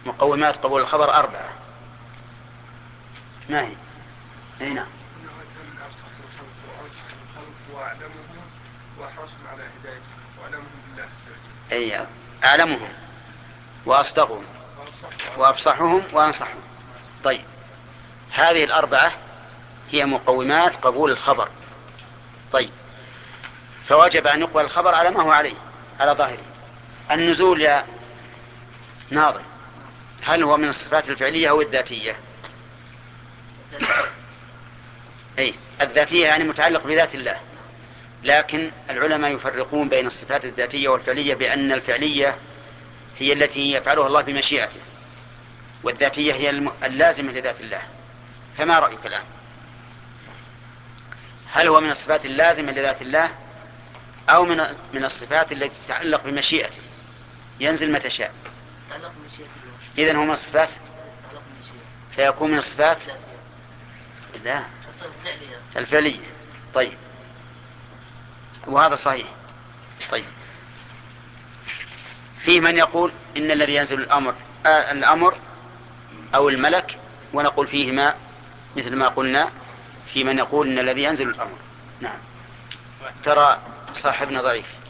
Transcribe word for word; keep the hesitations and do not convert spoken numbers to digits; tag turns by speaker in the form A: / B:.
A: مقومات قبول الخبر أربعة. ما هي؟ أي نعم. أي أعلمهم وأصدقهم وأفصحهم وأنصحهم. طيب، هذه الأربعة هي مقومات قبول الخبر. طيب، فوجب أن يقبل الخبر على ما هو عليه، على ظاهره. النزول يا ناظم هل هو من الصفات الفعلية أو الذاتية؟ أي الذاتية يعني متعلق بذات الله، لكن العلماء يفرقون بين الصفات الذاتية والفعلية بأن الفعلية هي التي يفعلها الله بمشيئته، والذاتية هي اللازمة لذات الله. فما رأيك الآن؟ هل هو من الصفات اللازمة لذات الله أو من من الصفات التي تتعلق بمشيئته ينزل متى شاء؟ إذن هو من الصفات، فيكون من الصفات لا الفعلية. طيب، وهذا صحيح. طيب، في من يقول إن الذي ينزل الأمر آه الأمر أو الملك، ونقول فيهما مثل ما قلنا. في من يقول إن الذي ينزل الأمر. نعم. ترى صاحبنا ضعيف.